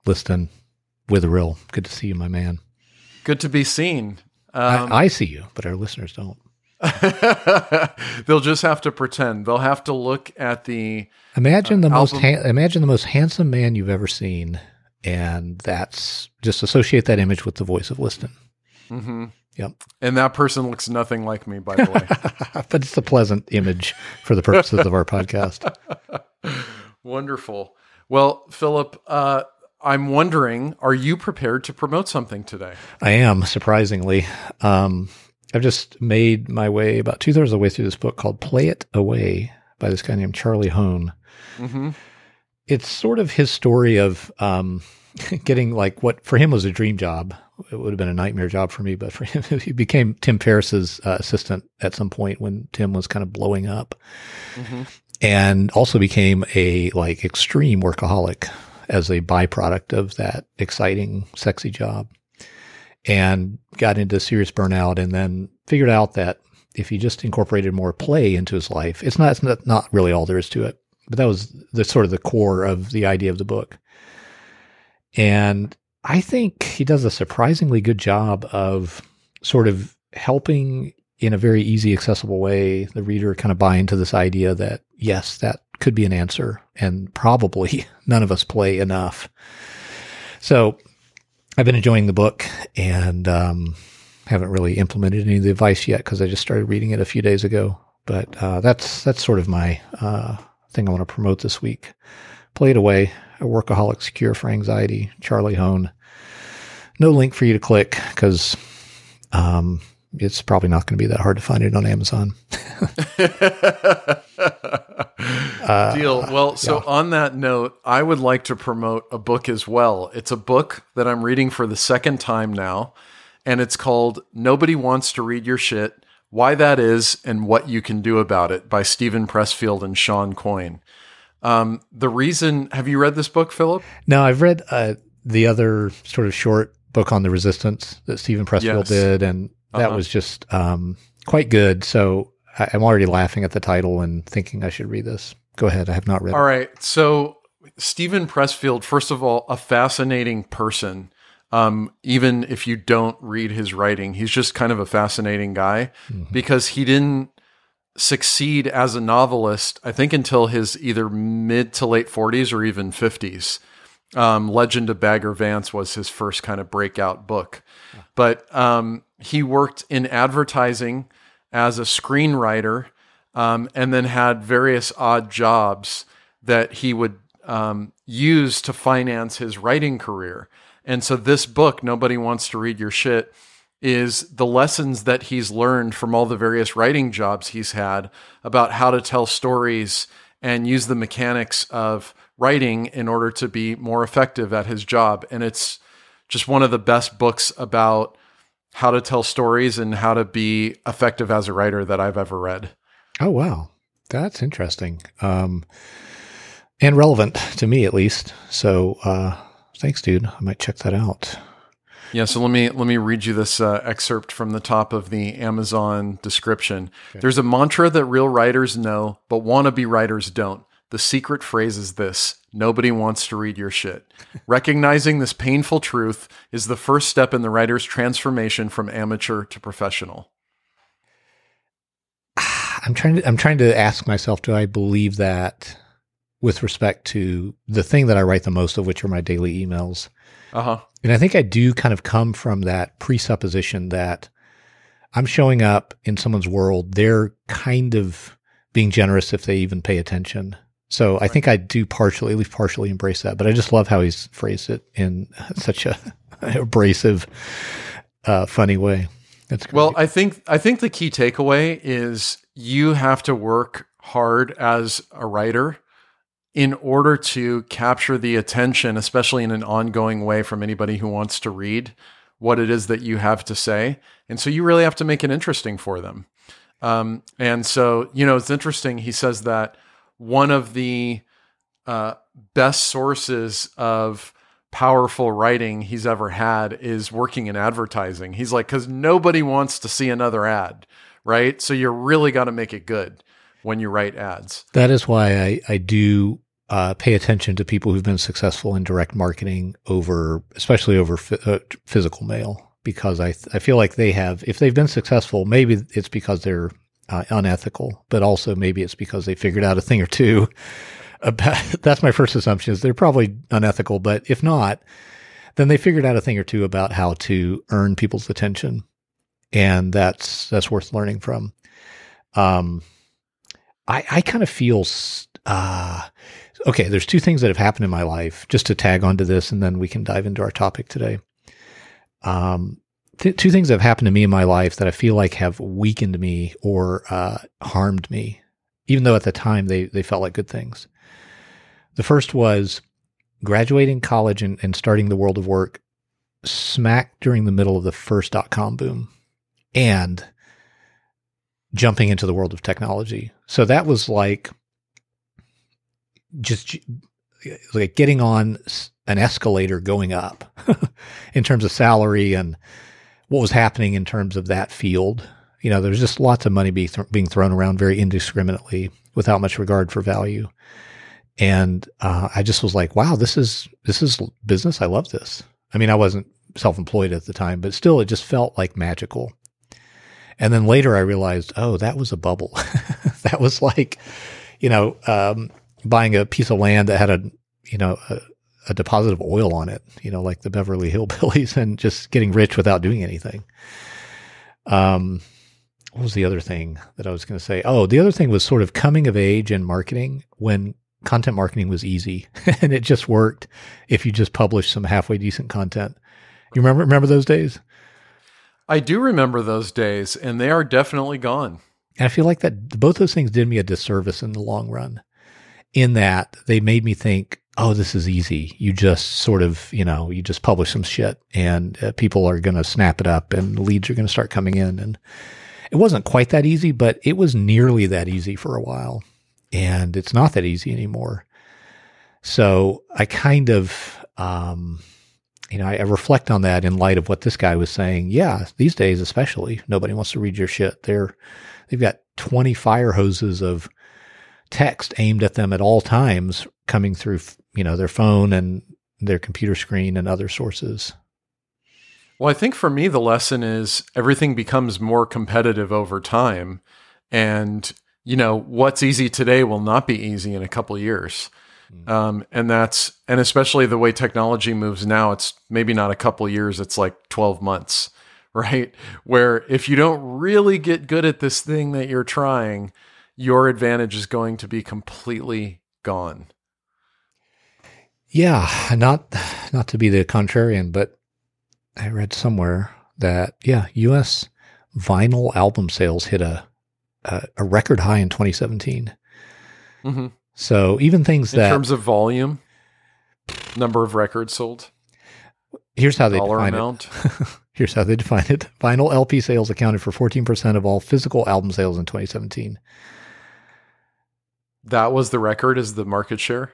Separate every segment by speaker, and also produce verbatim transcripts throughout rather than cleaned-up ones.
Speaker 1: Liston Witherill. Good to see you, my man.
Speaker 2: Good to be seen. Um,
Speaker 1: I, I see you, but our listeners don't.
Speaker 2: They'll just have to pretend. They'll have to look at the
Speaker 1: imagine
Speaker 2: uh,
Speaker 1: the most
Speaker 2: album.
Speaker 1: ha- imagine the most handsome man you've ever seen, and that's just associate that image with the voice of Liston.
Speaker 2: Mm-hmm.
Speaker 1: Yep.
Speaker 2: And that person looks nothing like me, by the way.
Speaker 1: But it's a pleasant image for the purposes of our podcast.
Speaker 2: Wonderful. Well, Philip, uh, I'm wondering, are you prepared to promote something today?
Speaker 1: I am, surprisingly. Um, I've just made my way about two thirds of the way through this book called Play It Away by this guy named Charlie Hone.
Speaker 2: Mm-hmm.
Speaker 1: It's sort of his story of um, getting like what for him was a dream job. It would have been a nightmare job for me, but for him, he became Tim Ferriss's uh, assistant at some point when Tim was kind of blowing up,
Speaker 2: mm-hmm.
Speaker 1: and also became a like extreme workaholic as a byproduct of that exciting, sexy job, and got into serious burnout, and then figured out that if he just incorporated more play into his life, it's not, it's not, not really all there is to it, but that was the sort of the core of the idea of the book. And I think he does a surprisingly good job of sort of helping in a very easy, accessible way the reader kind of buy into this idea that, yes, that could be an answer, and probably none of us play enough. So I've been enjoying the book, and um, haven't really implemented any of the advice yet because I just started reading it a few days ago. But uh, that's that's sort of my uh, thing I want to promote this week. Play It Away, A Workaholic's Cure for Anxiety, Charlie Hone. No link for you to click because um, it's probably not going to be that hard to find it on Amazon. uh,
Speaker 2: Deal. Well, so
Speaker 1: yeah.
Speaker 2: on that note, I would like to promote a book as well. It's a book that I'm reading for the second time now, and it's called Nobody Wants to Read Your Shit, Why That Is and What You Can Do About It by Stephen Pressfield and Sean Coyne. Um, the reason, have you read this book, Philip?
Speaker 1: No, I've read uh, the other sort of short book on the resistance that Stephen Pressfield
Speaker 2: Yes.
Speaker 1: did, and that
Speaker 2: Uh-huh.
Speaker 1: was just um, quite good. So I, I'm already laughing at the title and thinking I should read this. Go ahead. I have not read
Speaker 2: All
Speaker 1: it.
Speaker 2: right. So Stephen Pressfield, first of all, a fascinating person. Um, even if you don't read his writing, he's just kind of a fascinating guy
Speaker 1: Mm-hmm.
Speaker 2: because he didn't succeed as a novelist, I think, until his either mid to late forties or even fifties. Um, Legend of Bagger Vance was his first kind of breakout book. But um, he worked in advertising as a screenwriter, um, and then had various odd jobs that he would um, use to finance his writing career. And so this book, Nobody Wants to Read Your Shit, is the lessons that he's learned from all the various writing jobs he's had about how to tell stories and use the mechanics of writing in order to be more effective at his job. And it's just one of the best books about how to tell stories and how to be effective as a writer that I've ever read.
Speaker 1: Oh, wow. That's interesting. Um, and relevant to me, at least. So uh, thanks, dude. I might check that out.
Speaker 2: Yeah, so let me let me read you this uh, excerpt from the top of the Amazon description. Okay. There's a mantra that real writers know, but wannabe writers don't. The secret phrase is this: nobody wants to read your shit. Recognizing this painful truth is the first step in the writer's transformation from amateur to professional.
Speaker 1: I'm trying to I'm trying to ask myself, do I believe that with respect to the thing that I write the most of, which are my daily emails?
Speaker 2: Uh-huh.
Speaker 1: And I think I do kind of come from that presupposition that I'm showing up in someone's world. They're kind of being generous if they even pay attention. So I
Speaker 2: Right.
Speaker 1: think I do partially, at least partially embrace that. But I just love how he's phrased it in such a abrasive, uh, funny way. That's great.
Speaker 2: Well, I think I think the key takeaway is you have to work hard as a writer in order to capture the attention, especially in an ongoing way, from anybody who wants to read what it is that you have to say. And so you really have to make it interesting for them. Um, and so, you know, it's interesting. He says that one of the uh, best sources of powerful writing he's ever had is working in advertising. He's like, because nobody wants to see another ad, right? So you really got to make it good when you write ads.
Speaker 1: That is why I, I do uh, pay attention to people who've been successful in direct marketing over, especially over f- uh, physical mail, because I th- I feel like they have, if they've been successful, maybe it's because they're uh, unethical, but also maybe it's because they figured out a thing or two about, that's my first assumption is they're probably unethical, but if not, then they figured out a thing or two about how to earn people's attention. And that's, that's worth learning from. Um, I, I kind of feel, uh, okay, there's two things that have happened in my life, just to tag onto this, and then we can dive into our topic today. Um, th- two things that have happened to me in my life that I feel like have weakened me or uh, harmed me, even though at the time they, they felt like good things. The first was graduating college and, and starting the world of work smack during the middle of the first dot-com boom and jumping into the world of technology. So that was like just like getting on an escalator going up in terms of salary and what was happening in terms of that field. You know, there's just lots of money be th- being thrown around very indiscriminately without much regard for value. And uh, I just was like, wow, this is, this is business. I love this. I mean, I wasn't self-employed at the time, but still it just felt like magical. And then later I realized, oh, that was a bubble. That was like, you know, um, buying a piece of land that had a, you know, a, a deposit of oil on it, you know, like the Beverly Hillbillies, and just getting rich without doing anything. Um, what was the other thing that I was going to say? Oh, the other thing was sort of coming of age in marketing when content marketing was easy and it just worked if you just published some halfway decent content. You remember, remember those days?
Speaker 2: I do remember those days, and they are definitely gone.
Speaker 1: And I feel like that both those things did me a disservice in the long run, in that they made me think, oh, this is easy. You just sort of, you know, you just publish some shit and uh, people are going to snap it up and leads are going to start coming in. And it wasn't quite that easy, but it was nearly that easy for a while. And it's not that easy anymore. So I kind of, um, you know, I, I reflect on that in light of what this guy was saying. Yeah, these days especially, nobody wants to read your shit. They're, they've got twenty fire hoses of text aimed at them at all times coming through, you know, their phone and their computer screen and other sources.
Speaker 2: Well, I think for me, the lesson is everything becomes more competitive over time. And, you know, what's easy today will not be easy in a couple of years. Um, and that's, and especially the way technology moves now, it's maybe not a couple of years, it's like twelve months, right? Where if you don't really get good at this thing that you're trying, your advantage is going to be completely gone.
Speaker 1: Yeah. Not, not to be the contrarian, but I read somewhere that, yeah, U S vinyl album sales hit a, a, a record high in twenty seventeen.
Speaker 2: Mm-hmm.
Speaker 1: So even things
Speaker 2: in
Speaker 1: that...
Speaker 2: In terms of volume, number of records sold,
Speaker 1: here's how they
Speaker 2: dollar
Speaker 1: define
Speaker 2: amount.
Speaker 1: it. Here's how they define it. Vinyl L P sales accounted for fourteen percent of all physical album sales in twenty seventeen.
Speaker 2: That was the record as the market share?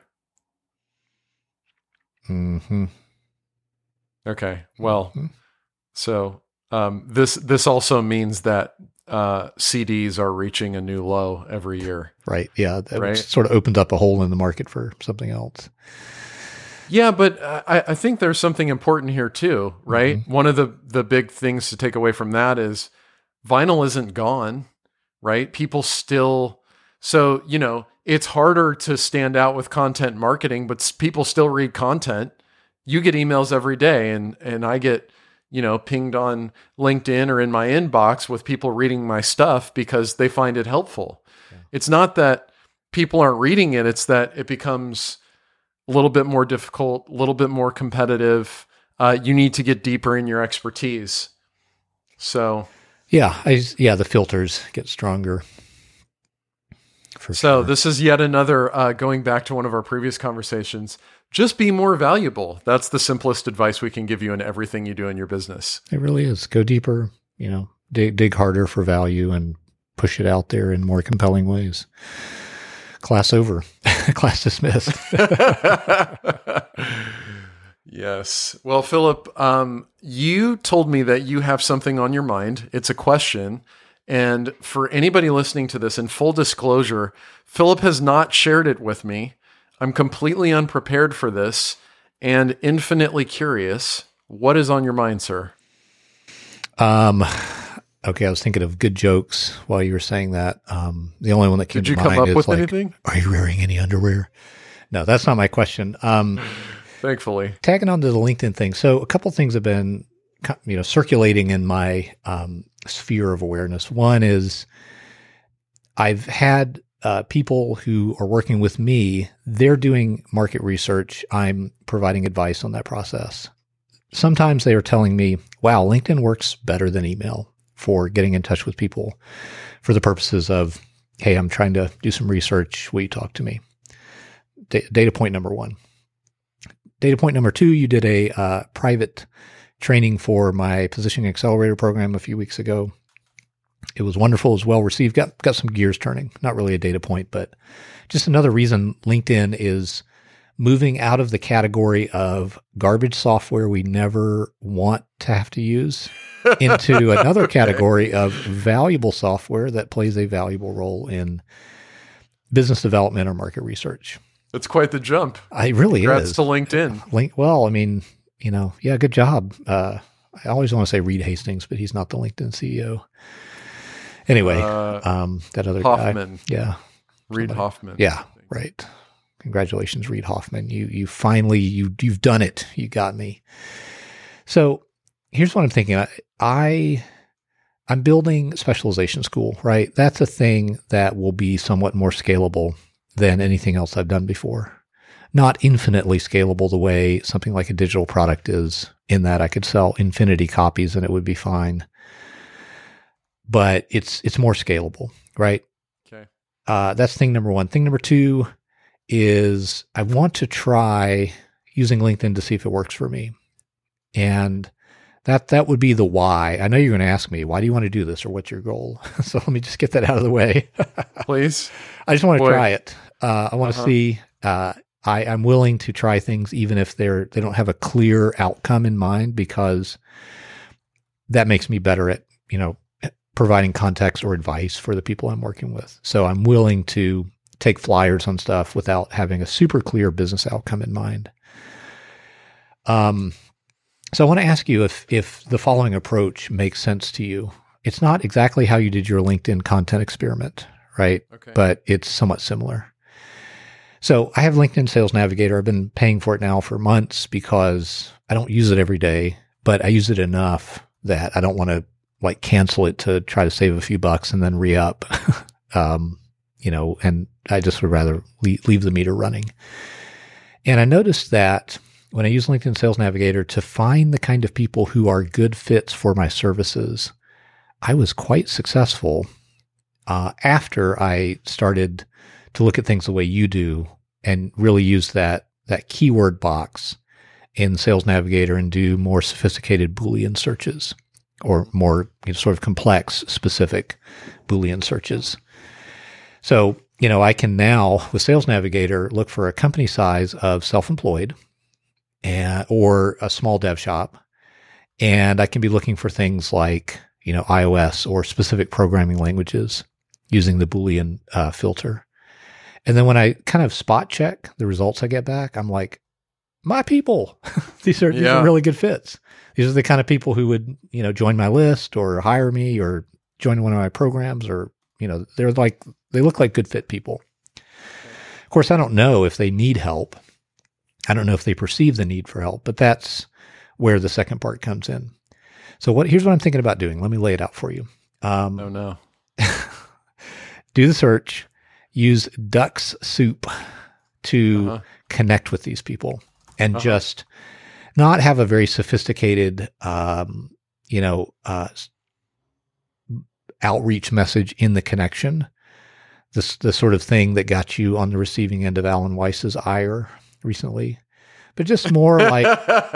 Speaker 1: Mm-hmm.
Speaker 2: Okay. Well,
Speaker 1: mm-hmm.
Speaker 2: so um, this this also means that uh, C Ds are reaching a new low every year.
Speaker 1: Right. Yeah. That
Speaker 2: right?
Speaker 1: sort of opened up a hole in the market for something else.
Speaker 2: Yeah, but I, I think there's something important here too, right? Mm-hmm. One of the, the big things to take away from that is vinyl isn't gone, right? People still, so, you know, it's harder to stand out with content marketing, but people still read content. You get emails every day and, and I get, you know, pinged on LinkedIn or in my inbox with people reading my stuff because they find it helpful. Yeah. It's not that people aren't reading it. It's that it becomes a little bit more difficult, a little bit more competitive. Uh, you need to get deeper in your expertise. So,
Speaker 1: yeah, I, yeah, the filters get stronger. For
Speaker 2: so
Speaker 1: sure.
Speaker 2: This is yet another, uh, going back to one of our previous conversations, just be more valuable. That's the simplest advice we can give you in everything you do in your business.
Speaker 1: It really is. Go deeper, you know, dig, dig harder for value and push it out there in more compelling ways. Class over. Class dismissed.
Speaker 2: Yes. Well, Philip, um, you told me that you have something on your mind. It's a question. And for anybody listening to this, in full disclosure, Philip has not shared it with me. I'm completely unprepared for this and infinitely curious. What is on your mind, sir?
Speaker 1: Um, okay, I was thinking of good jokes while you were saying that. Um, the only one that came
Speaker 2: Did you
Speaker 1: to
Speaker 2: come
Speaker 1: mind
Speaker 2: up
Speaker 1: is
Speaker 2: with
Speaker 1: like,
Speaker 2: anything?
Speaker 1: are you wearing any underwear? No, that's not my question. Um,
Speaker 2: Thankfully.
Speaker 1: Tagging on to the LinkedIn thing. So a couple things have been, you know, circulating in my um, sphere of awareness. One is I've had uh, people who are working with me, they're doing market research. I'm providing advice on that process. Sometimes they are telling me, wow, LinkedIn works better than email for getting in touch with people for the purposes of, hey, I'm trying to do some research. Will you talk to me? D- data point number one. Data point number two, you did a uh, private training for my Positioning Accelerator program a few weeks ago. It was wonderful. It was well received. Got, got some gears turning. Not really a data point, but just another reason LinkedIn is moving out of the category of garbage software we never want to have to use into another okay. category of valuable software that plays a valuable role in business development or market research.
Speaker 2: It's quite the jump.
Speaker 1: I really
Speaker 2: Congrats
Speaker 1: is.
Speaker 2: to LinkedIn.
Speaker 1: Link, well, I mean, you know, yeah, good job. Uh, I always want to say Reed Hastings, but he's not the LinkedIn C E O. Anyway, uh, um, that other
Speaker 2: Hoffman.
Speaker 1: guy. Yeah.
Speaker 2: Reed
Speaker 1: Somebody.
Speaker 2: Hoffman.
Speaker 1: Yeah, right. Congratulations, Reed Hoffman. You you finally, you, you've done it. You got me. So here's what I'm thinking. I, I, I'm building specialization school, right? That's a thing that will be somewhat more scalable than anything else I've done before. Not infinitely scalable the way something like a digital product is, in that I could sell infinity copies and it would be fine. But it's it's more scalable, right?
Speaker 2: Okay.
Speaker 1: Uh, that's thing number one. Thing number two is I want to try using LinkedIn to see if it works for me. And that that would be the why. I know you're going to ask me, why do you want to do this or what's your goal? So let me just get that out of the way.
Speaker 2: Please.
Speaker 1: I just want to
Speaker 2: Boy.
Speaker 1: try it. Uh, I want to
Speaker 2: uh-huh. see,
Speaker 1: uh, I, I'm willing to try things even if they're, they don't have a clear outcome in mind, because that makes me better at, you know, providing context or advice for the people I'm working with. So I'm willing to take flyers on stuff without having a super clear business outcome in mind. Um, so I want to ask you if, if the following approach makes sense to you. It's not exactly how you did your LinkedIn content experiment, right?
Speaker 2: Okay.
Speaker 1: But it's somewhat similar. So I have LinkedIn Sales Navigator. I've been paying for it now for months because I don't use it every day, but I use it enough that I don't want to like cancel it to try to save a few bucks and then re-up, um, you know, and I just would rather leave, leave the meter running. And I noticed that when I use LinkedIn Sales Navigator to find the kind of people who are good fits for my services, I was quite successful uh, after I started to look at things the way you do and really use that that keyword box in Sales Navigator and do more sophisticated Boolean searches or more you know, sort of complex, specific Boolean searches. So, you know, I can now, with Sales Navigator, look for a company size of self-employed and, or a small dev shop. And I can be looking for things like, you know, iOS or specific programming languages using the Boolean uh, filter. And then when I kind of spot check the results I get back, I'm like, my people, these are, these
Speaker 2: yeah.
Speaker 1: are really good fits. These are the kind of people who would, you know, join my list or hire me or join one of my programs, or, you know, they're like, they look like good fit people. Of course, I don't know if they need help. I don't know if they perceive the need for help, but that's where the second part comes in. So what, here's what I'm thinking about doing. Let me lay it out for you. Um,
Speaker 2: oh no.
Speaker 1: Do the search, use Duck's Soup to
Speaker 2: uh-huh.
Speaker 1: connect with these people and
Speaker 2: uh-huh.
Speaker 1: just not have a very sophisticated, um, you know, uh, outreach message in the connection. This, the sort of thing that got you on the receiving end of Alan Weiss's ire recently, but just more like,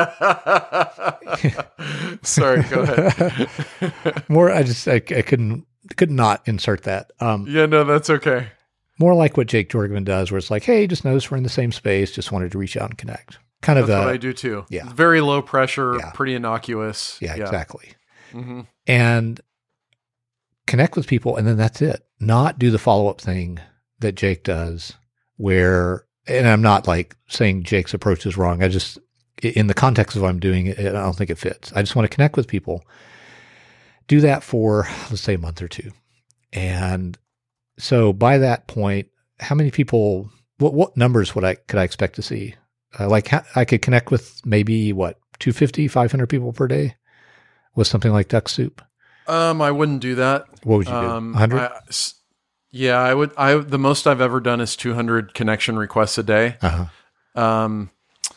Speaker 2: sorry, go ahead.
Speaker 1: more, I just, I, I couldn't, could not insert that. Um,
Speaker 2: yeah, no, that's okay.
Speaker 1: More like what Jake Jorgman does, where it's like, hey, just notice we're in the same space. Just wanted to reach out and connect. Kind
Speaker 2: That's
Speaker 1: of a,
Speaker 2: what I do too.
Speaker 1: Yeah.
Speaker 2: Very low pressure,
Speaker 1: Yeah.
Speaker 2: pretty innocuous.
Speaker 1: Yeah,
Speaker 2: yeah.
Speaker 1: exactly.
Speaker 2: Mm-hmm.
Speaker 1: And connect with people, and then that's it. Not do the follow-up thing that Jake does, where and I'm not like saying Jake's approach is wrong. I just, in the context of what I'm doing, I don't think it fits. I just want to connect with people. Do that for, let's say, a month or two. And so by that point, how many people, what, what numbers would I, could I expect to see? Uh, like ha- I could connect with maybe what, two hundred fifty, five hundred people per day with something like Duck Soup?
Speaker 2: Um, I wouldn't do that.
Speaker 1: What would you do?
Speaker 2: Um,
Speaker 1: one hundred?
Speaker 2: I, yeah, I would, I, the most I've ever done is two hundred connection requests a day.
Speaker 1: Uh-huh.
Speaker 2: Um,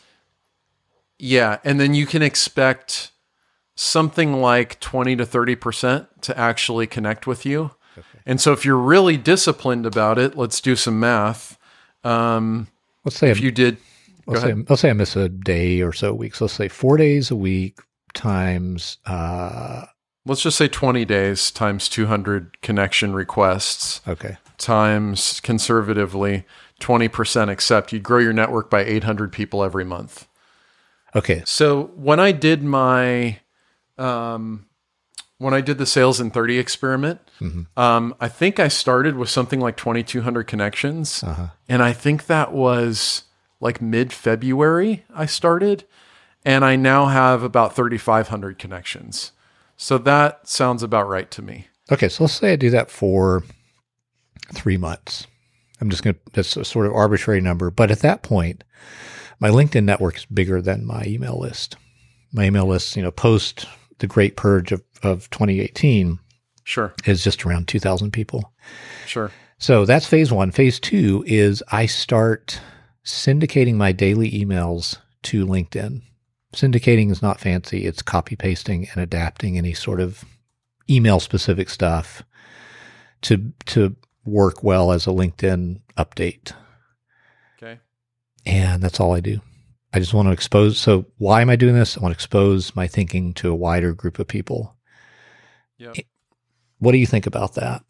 Speaker 2: yeah. And then you can expect something like twenty to thirty percent to actually connect with you. Okay. And so if you're really disciplined about it, let's do some math. Um,
Speaker 1: let's say
Speaker 2: if
Speaker 1: I'm,
Speaker 2: you did,
Speaker 1: let's say, let's say I miss a day or so weeks. Let's say four days a week times, uh,
Speaker 2: let's just say twenty days times two hundred connection requests.
Speaker 1: Okay.
Speaker 2: Times conservatively twenty percent accept. You'd grow your network by eight hundred people every month.
Speaker 1: Okay.
Speaker 2: So when I did my, um, when I did the sales in thirty experiment, mm-hmm. um, I think I started with something like twenty-two hundred connections. Uh-huh. And I think that was like mid-February I started. And I now have about thirty-five hundred connections. So that sounds about right to me.
Speaker 1: Okay. So let's say I do that for three months. I'm just going to, that's a sort of arbitrary number. But at that point, my LinkedIn network is bigger than my email list. My email list, you know, post the Great Purge of, of twenty eighteen,
Speaker 2: sure,
Speaker 1: is just around two thousand people.
Speaker 2: Sure.
Speaker 1: So that's phase one. Phase two is I start syndicating my daily emails to LinkedIn. Syndicating is not fancy. It's copy pasting and adapting any sort of email specific stuff to to work well as a LinkedIn update.
Speaker 2: Okay.
Speaker 1: And that's all I do. I just want to expose. So why am I doing this? I want to expose my thinking to a wider group of people.
Speaker 2: Yep.
Speaker 1: What do you think about that?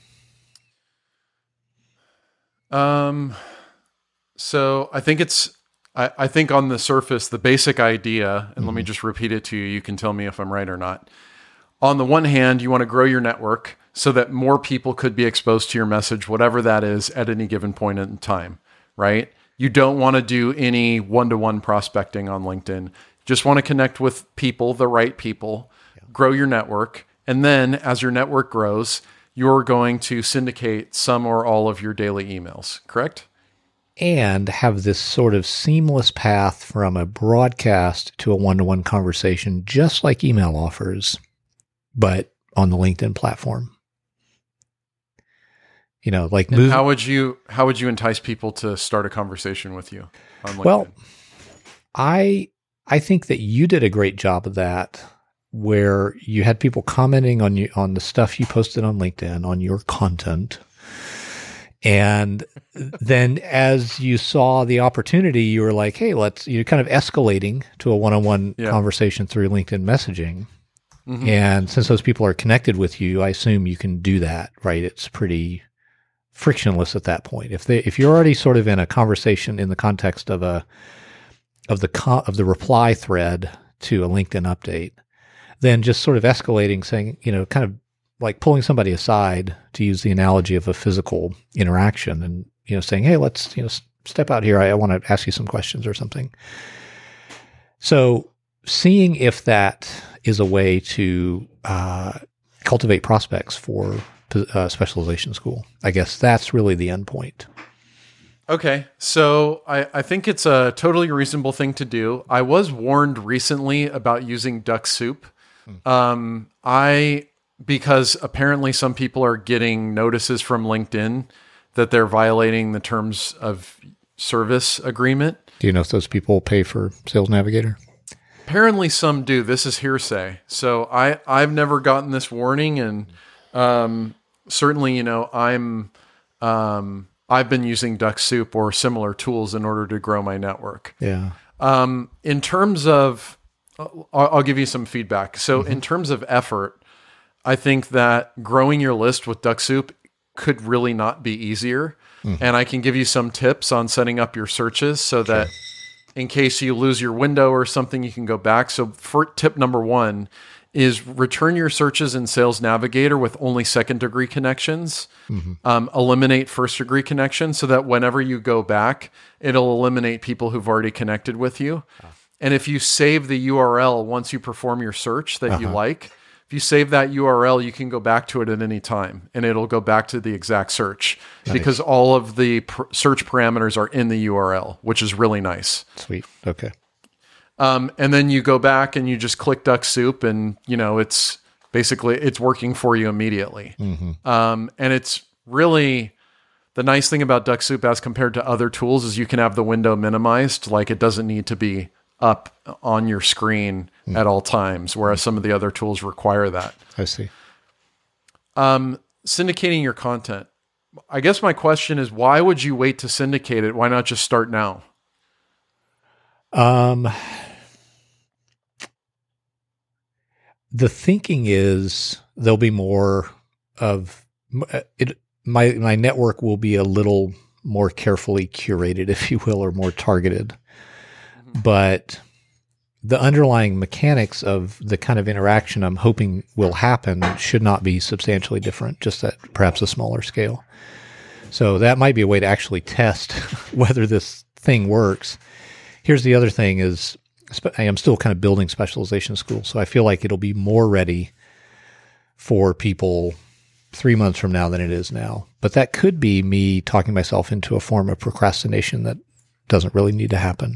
Speaker 2: Um, so I think it's, I, I think on the surface, the basic idea, and mm-hmm. let me just repeat it to you. You can tell me if I'm right or not. On the one hand, you want to grow your network so that more people could be exposed to your message, whatever that is at any given point in time, right? You don't want to do any one-to-one prospecting on LinkedIn. Just want to connect with people, the right people, yeah. Grow your network. And then as your network grows, you're going to syndicate some or all of your daily emails, correct?
Speaker 1: And have this sort of seamless path from a broadcast to a one-to-one conversation, just like email offers, but on the LinkedIn platform. You know, like
Speaker 2: move- how would you how would you entice people to start a conversation with you on LinkedIn?
Speaker 1: Well, I I think that you did a great job of that, where you had people commenting on you on the stuff you posted on LinkedIn, on your content. And then as you saw the opportunity, you were like, hey, let's, you're kind of escalating to a one-on-one yeah. conversation through LinkedIn messaging. Mm-hmm. And since those people are connected with you, I assume you can do that, right? It's pretty frictionless at that point. If they, if you're already sort of in a conversation in the context of a, of the, co- of the reply thread to a LinkedIn update, then just sort of escalating, saying, you know, kind of like pulling somebody aside, to use the analogy of a physical interaction, and, you know, saying, hey, let's, you know, step out here. I, I want to ask you some questions or something. So seeing if that is a way to uh, cultivate prospects for uh, specialization school, I guess that's really the end point.
Speaker 2: Okay. So I, I think it's a totally reasonable thing to do. I was warned recently about using Duck Soup. Hmm. Um, I, because apparently some people are getting notices from LinkedIn that they're violating the terms of service agreement.
Speaker 1: Do you know if those people pay for Sales Navigator?
Speaker 2: Apparently some do. This is hearsay. So I, I've never gotten this warning, and um, certainly, you know, I'm, um, I've been using Duck Soup or similar tools in order to grow my network.
Speaker 1: Yeah.
Speaker 2: Um, in terms of, I'll, I'll give you some feedback. So mm-hmm. in terms of effort, I think that growing your list with Duck Soup could really not be easier. Mm-hmm. And I can give you some tips on setting up your searches so that sure. in case you lose your window or something, you can go back. So for tip number one is return your searches in Sales Navigator with only second degree connections. Mm-hmm. Um, eliminate first degree connections so that whenever you go back, it'll eliminate people who've already connected with you. Oh. And if you save the U R L once you perform your search that uh-huh. you like, if you save that U R L, you can go back to it at any time and it'll go back to the exact search nice. Because all of the pr- search parameters are in the U R L, which is really nice.
Speaker 1: Sweet. Okay.
Speaker 2: Um, and then you go back and you just click Duck Soup and, you know, it's basically, it's working for you immediately. Mm-hmm. Um, and it's really, the nice thing about Duck Soup as compared to other tools is you can have the window minimized. Like it doesn't need to be up on your screen mm. at all times, whereas some of the other tools require that.
Speaker 1: I see.
Speaker 2: Um, syndicating your content. I guess my question is, why would you wait to syndicate it? Why not just start now?
Speaker 1: Um, the thinking is there'll be more of it. My, my network will be a little more carefully curated, if you will, or more targeted. But the underlying mechanics of the kind of interaction I'm hoping will happen should not be substantially different, just at perhaps a smaller scale. So that might be a way to actually test whether this thing works. Here's the other thing is I am still kind of building specialization school, so I feel like it'll be more ready for people three months from now than it is now. But that could be me talking myself into a form of procrastination that doesn't really need to happen.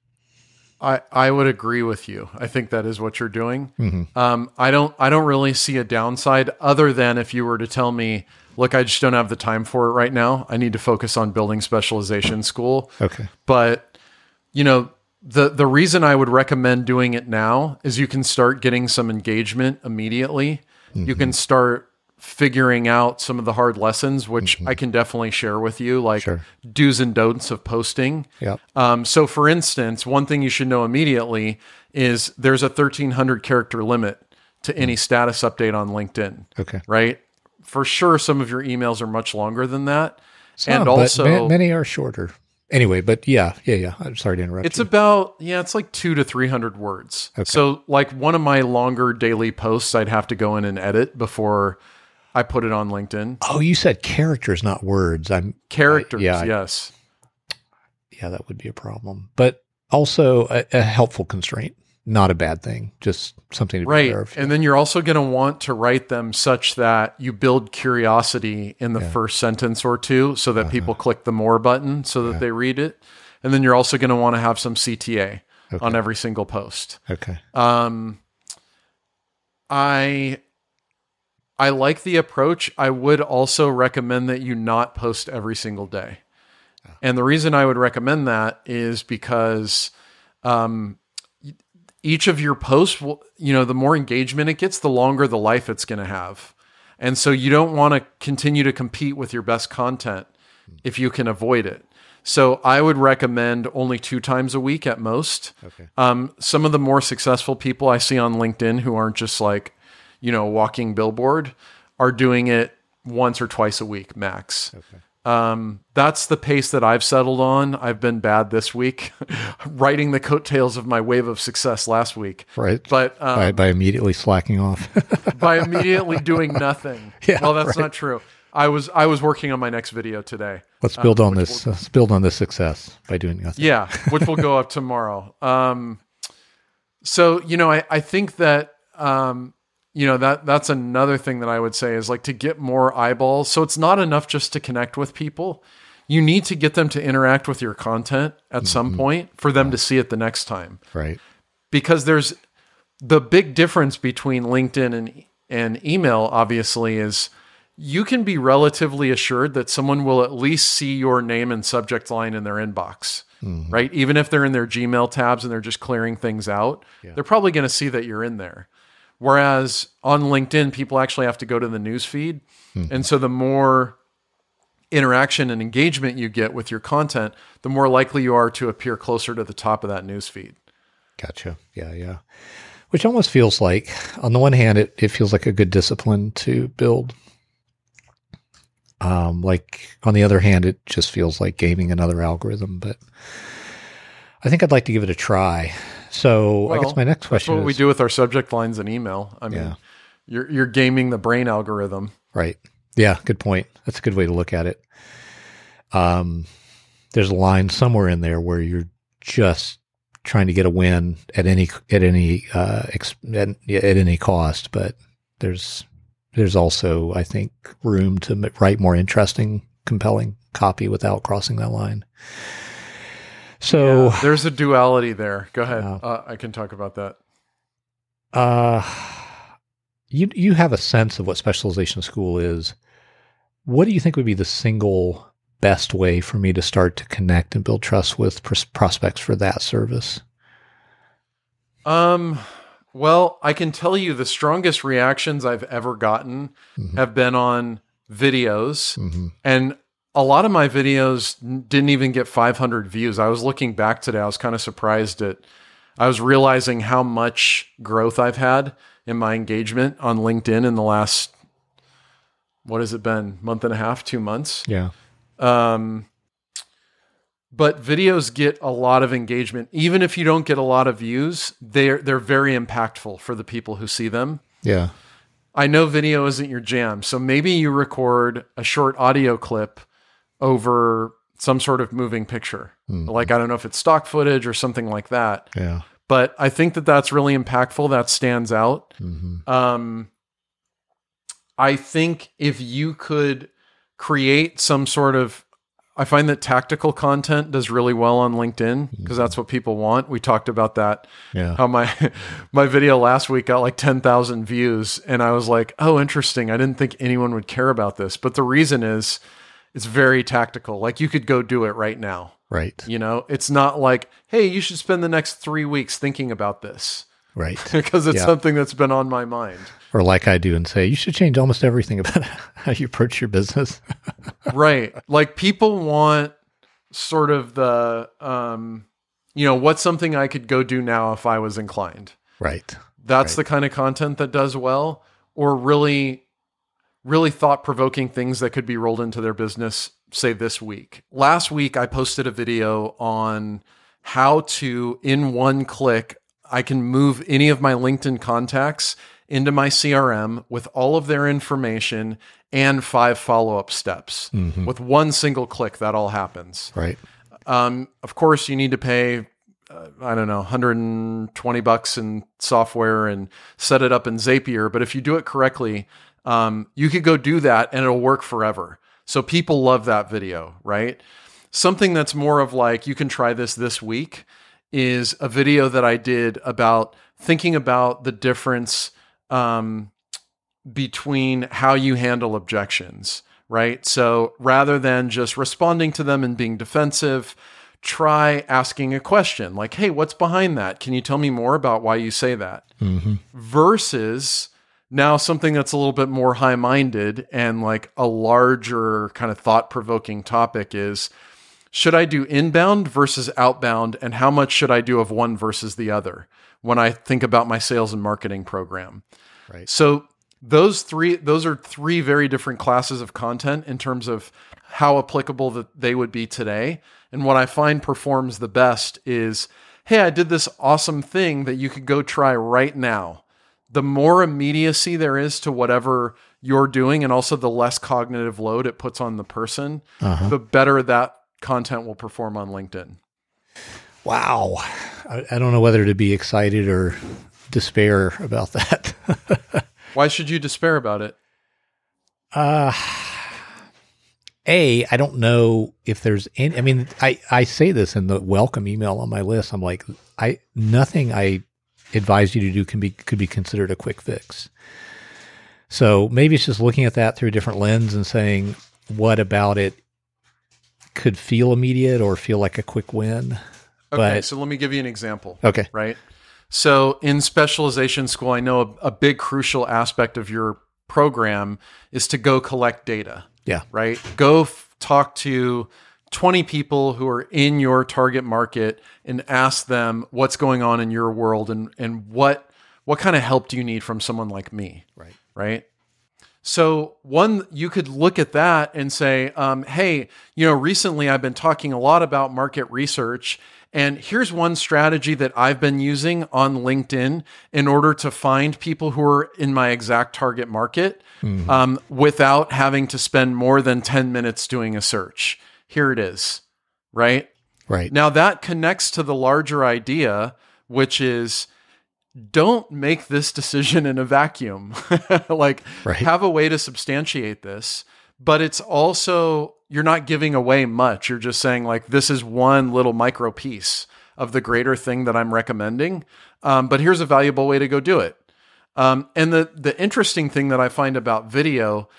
Speaker 2: I, I would agree with you. I think that is what you're doing. Mm-hmm. Um, I don't I don't really see a downside other than if you were to tell me, look, I just don't have the time for it right now. I need to focus on building specialization school.
Speaker 1: Okay.
Speaker 2: But, you know, the the reason I would recommend doing it now is you can start getting some engagement immediately. Mm-hmm. You can start figuring out some of the hard lessons, which mm-hmm. I can definitely share with you, like sure. do's and don'ts of posting.
Speaker 1: Yep.
Speaker 2: Um, so for instance, one thing you should know immediately is there's a thirteen hundred character limit to any status update on LinkedIn.
Speaker 1: Okay.
Speaker 2: Right? For sure, some of your emails are much longer than that.
Speaker 1: Some,
Speaker 2: and also
Speaker 1: but ma- many are shorter. Anyway, but yeah, yeah, yeah. I'm sorry to interrupt
Speaker 2: It's
Speaker 1: you.
Speaker 2: about, yeah, it's like two to three hundred words.
Speaker 1: Okay.
Speaker 2: So like one of my longer daily posts, I'd have to go in and edit before I put it on LinkedIn.
Speaker 1: Oh, you said characters, not words. I'm
Speaker 2: characters.
Speaker 1: I, yeah,
Speaker 2: yes.
Speaker 1: Yeah, that would be a problem, but also a, a helpful constraint, not a bad thing. Just something to be
Speaker 2: right.
Speaker 1: aware of.
Speaker 2: And then you're also going to want to write them such that you build curiosity in the yeah. first sentence or two, so that uh-huh. people click the more button so that yeah. they read it. And then you're also going to want to have some C T A okay. on every single post.
Speaker 1: Okay.
Speaker 2: Um, I. I like the approach. I would also recommend that you not post every single day. Oh. And the reason I would recommend that is because um, each of your posts, will, you know, the more engagement it gets, the longer the life it's going to have. And so you don't want to continue to compete with your best content if you can avoid it. So I would recommend only two times a week at most.
Speaker 1: Okay.
Speaker 2: Um, some of the more successful people I see on LinkedIn who aren't just like, you know, walking billboard are doing it once or twice a week max.
Speaker 1: Okay.
Speaker 2: Um, that's the pace that I've settled on. I've been bad this week, riding the coattails of my wave of success last week.
Speaker 1: Right.
Speaker 2: But um,
Speaker 1: by, by immediately slacking off.
Speaker 2: by immediately doing nothing.
Speaker 1: Yeah,
Speaker 2: well, that's
Speaker 1: right.
Speaker 2: not true. I was I was working on my next video today.
Speaker 1: Let's build
Speaker 2: um,
Speaker 1: on this. Will, let's build on this success by doing nothing.
Speaker 2: Yeah, which will go up tomorrow. Um, so you know, I I think that. Um, You know, that that's another thing that I would say is like to get more eyeballs. So it's not enough just to connect with people. You need to get them to interact with your content at mm-hmm. some point for them yeah. to see it the next time.
Speaker 1: Right.
Speaker 2: Because there's the big difference between LinkedIn and, and email, obviously, is you can be relatively assured that someone will at least see your name and subject line in their inbox. Mm-hmm. Right. Even if they're in their Gmail tabs and they're just clearing things out, yeah. they're probably going to see that you're in there. Whereas on LinkedIn, people actually have to go to the news feed. Mm-hmm. And so the more interaction and engagement you get with your content, the more likely you are to appear closer to the top of that news feed.
Speaker 1: Gotcha. Yeah, yeah. Which almost feels like, on the one hand, it, it feels like a good discipline to build. Um, like, on the other hand, it just feels like gaming another algorithm. But I think I'd like to give it a try. So
Speaker 2: Well,
Speaker 1: I guess my next question
Speaker 2: that's what
Speaker 1: is,
Speaker 2: we do with our subject lines and email. I mean,
Speaker 1: Yeah.
Speaker 2: you're you're gaming the brain algorithm.
Speaker 1: right. Yeah, good point. That's a good way to look at it. Um, there's a line somewhere in there where you're just trying to get a win at any at any uh, ex, at, at any cost, but there's there's also, I think, room to m- write more interesting, compelling copy without crossing that line. So
Speaker 2: Yeah, there's a duality there. Go ahead.
Speaker 1: Yeah.
Speaker 2: Uh, I can talk about that.
Speaker 1: Uh, you you have a sense of what specialization school is. What do you think would be the single best way for me to start to connect and build trust with pros- prospects for that service?
Speaker 2: Um, well, I can tell you the strongest reactions I've ever gotten
Speaker 1: Mhm.
Speaker 2: have been on videos,
Speaker 1: Mm-hmm.
Speaker 2: and a lot of my videos didn't even get five hundred views. I was looking back today. I was kind of surprised at, I was realizing how much growth I've had in my engagement on LinkedIn in the last, what has it been, month and a half, two months?
Speaker 1: Yeah.
Speaker 2: Um, but videos get a lot of engagement. Even if you don't get a lot of views, they're, they're very impactful for the people who see them.
Speaker 1: Yeah.
Speaker 2: I know video isn't your jam, so maybe you record a short audio clip over some sort of moving picture.
Speaker 1: Mm.
Speaker 2: Like, I don't know if it's stock footage or something like that,
Speaker 1: Yeah.
Speaker 2: but I think that that's really impactful. That stands out.
Speaker 1: Mm-hmm.
Speaker 2: Um, I think if you could create some sort of, I find that tactical content does really well on LinkedIn because that's what people want. We talked about that.
Speaker 1: Yeah.
Speaker 2: How my my video last week got like ten thousand views, and I was like, "Oh, interesting. I didn't think anyone would care about this." But the reason is it's very tactical. Like, you could go do it right now.
Speaker 1: Right.
Speaker 2: You know, it's not like, "Hey, you should spend the next three weeks thinking about this."
Speaker 1: Right.
Speaker 2: Because it's
Speaker 1: Yeah.
Speaker 2: something that's been on my mind.
Speaker 1: Or like I do and say, you should change almost everything about how you approach your business.
Speaker 2: Right. Like, people want sort of the, um, you know, what's something I could go do now if I was inclined?
Speaker 1: Right.
Speaker 2: That's
Speaker 1: Right.
Speaker 2: the kind of content that does well, or really, really thought provoking things that could be rolled into their business, say this week. Last week, I posted a video on how to, in one click, I can move any of my LinkedIn contacts into my C R M with all of their information and five follow-up steps.
Speaker 1: Mhm.
Speaker 2: With one single click, that all happens.
Speaker 1: Right.
Speaker 2: Um, of course, you need to pay, uh, I don't know, one hundred twenty bucks in software and set it up in Zapier. But if you do it correctly, um, you could go do that and it'll work forever. So people love that video, right? Something that's more of like, you can try this this week, is a video that I did about thinking about the difference um, between how you handle objections, right? So rather than just responding to them and being defensive, try asking a question like, "Hey, what's behind that? Can you tell me more about why you say that?"
Speaker 1: Mm-hmm.
Speaker 2: Versus now something that's a little bit more high-minded and like a larger kind of thought-provoking topic is, should I do inbound versus outbound, and how much should I do of one versus the other when I think about my sales and marketing program?
Speaker 1: Right.
Speaker 2: So those three, those are three very different classes of content in terms of how applicable that they would be today. And what I find performs the best is, "Hey, I did this awesome thing that you could go try right now." The more immediacy there is to whatever you're doing, and also the less cognitive load it puts on the person,
Speaker 1: Uh-huh.
Speaker 2: the better that content will perform on LinkedIn.
Speaker 1: Wow. I, I don't know whether to be excited or despair about that.
Speaker 2: Why should you despair about it?
Speaker 1: Uh, A, I don't know if there's any, I mean, I, I say this in the welcome email on my list. I'm like, I, nothing I advise you to do can be, could be considered a quick fix. So maybe it's just looking at that through a different lens and saying, what about it could feel immediate or feel like a quick win?
Speaker 2: Okay,
Speaker 1: But-
Speaker 2: so let me give you an example.
Speaker 1: Okay.
Speaker 2: Right? So in specialization school, I know a, a big crucial aspect of your program is to go collect data.
Speaker 1: Yeah.
Speaker 2: Right? Go f- talk to twenty people who are in your target market and ask them what's going on in your world and, and what, what kind of help do you need from someone like me?
Speaker 1: Right.
Speaker 2: Right? So one, you could look at that and say, um, hey, you know, recently I've been talking a lot about market research, And here's one strategy that I've been using on LinkedIn in order to find people who are in my exact target market mm-hmm. um, without having to spend more than ten minutes doing a search. Here it is, right?
Speaker 1: Right.
Speaker 2: Now that connects to the larger idea, which is don't make this decision in a vacuum. Like
Speaker 1: right.
Speaker 2: have a way to substantiate this, but it's also, you're not giving away much. You're just saying like, this is one little micro piece of the greater thing that I'm recommending. Um, but here's a valuable way to go do it. Um, and the, the interesting thing that I find about video